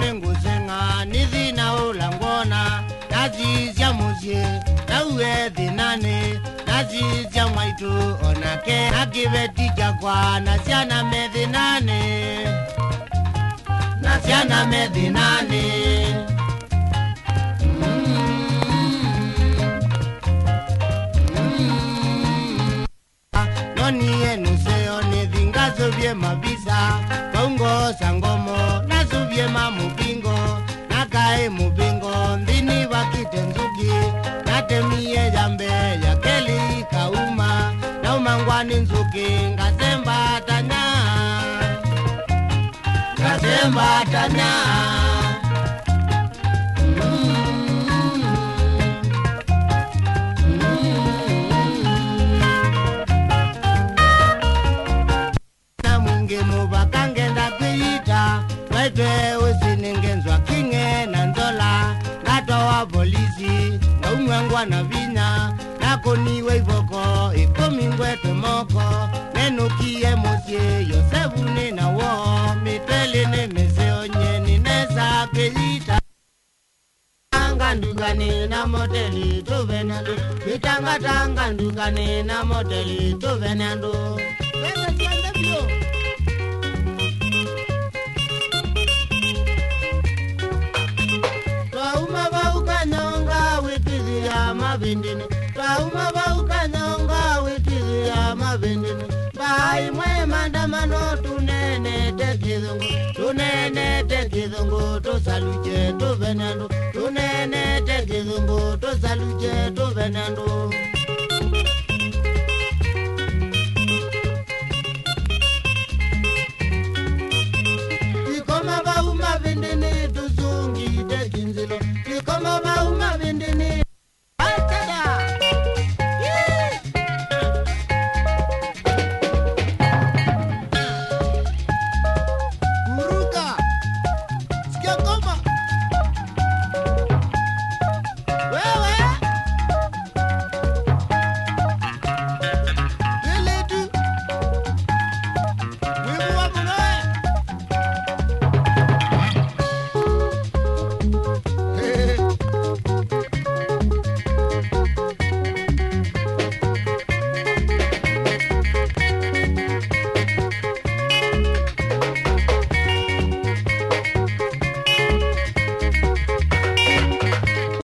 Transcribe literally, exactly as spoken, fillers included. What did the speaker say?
nengu senga nithina ulangona nazizia muzie na uwe thinane nazizia mwaitu onake akivetija kwa nasiana methinane nasiana methinane Noniye nuseo nithinga subye mabisa Kaungo sangomo na subye mamupingo Nakae mupingo ndini wakite nzuki Natemie jambe ya keli kauma Na umangwani nzuki ngasemba tanya Ngasemba tanya Wete usiningenzwa kinge na ndola Ngato wa polisi na umwangwa na vina Nako niwe ivoko ikomi ngwete moko Nenukie mosie yosefu nina wo Miteli ni meseo nyeni nesa pelita Tanga ndugani na moteli tuvenando Kitanga tanga ndugani na moteli tuvenando Wete sianda bio Twauma bauka nyonga witizi ya mavindini Twauma bauka nyonga witizi ya mavindini Bahai mwe mandamano tunene te kizungu Tunene te kizungu tusaluje tuvenendo Tunene te kizungu tusaluje tuvenendo Ikoma bauma vindini tuzungi te kinzilo Ikoma bauma vindini Atada Muruka Sikia